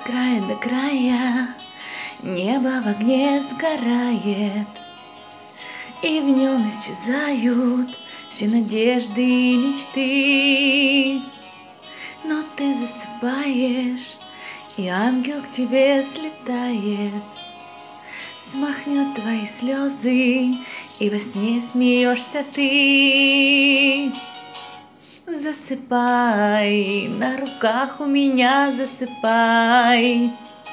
края до края небо в огне сгорает, и в нем исчезают все надежды и мечты. Но ты засыпаешь, и ангел к тебе слетает, смахнет твои слезы, и во сне смеешься ты. Засыпай, на руках у меня засыпай.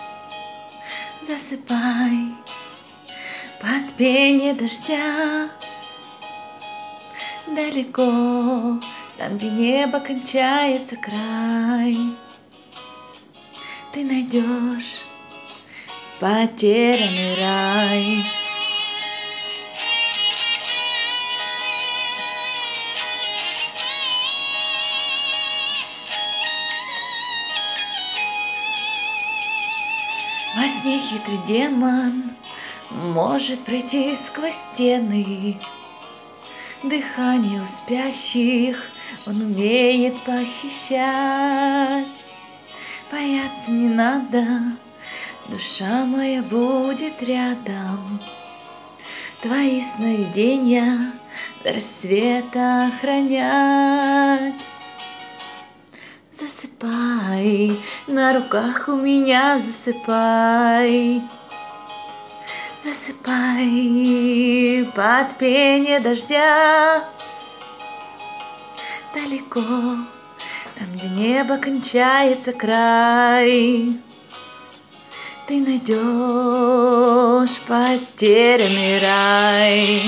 Засыпай под пение дождя. Далеко, там, где небо кончается край, ты найдешь потерянный рай. Во сне хитрый демон может пройти сквозь стены. Дыхание у спящих он умеет похищать. Бояться не надо, душа моя будет рядом. Твои сновидения до рассвета охранять. Засыпай, на руках у меня засыпай. Засыпай под пение дождя. Далеко, там, где небо кончается край, ты найдешь потерянный рай.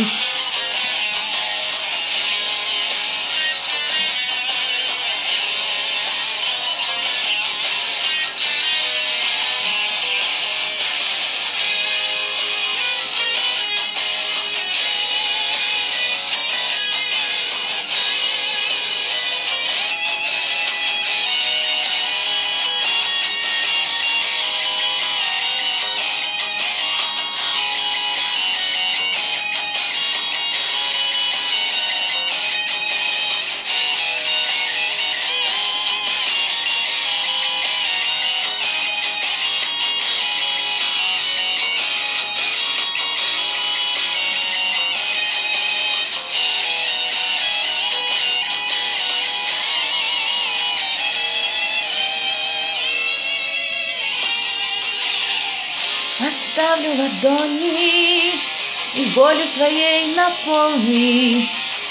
Отставлю ладони и болью своей наполни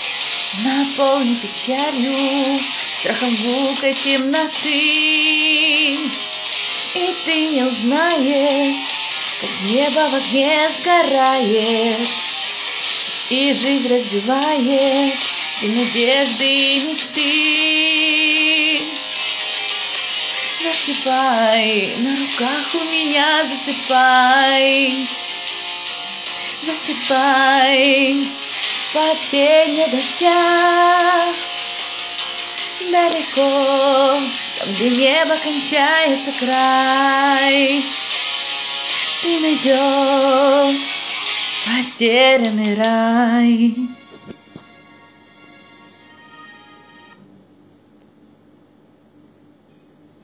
печалью, страхом звука темноты. И ты не узнаешь, как небо в огне сгорает, и жизнь разбивает все надежды и мечты. Засыпай, на руках у меня засыпай. Засыпай под пение дождя. Далеко, там, где небо кончается край, ты найдешь потерянный рай.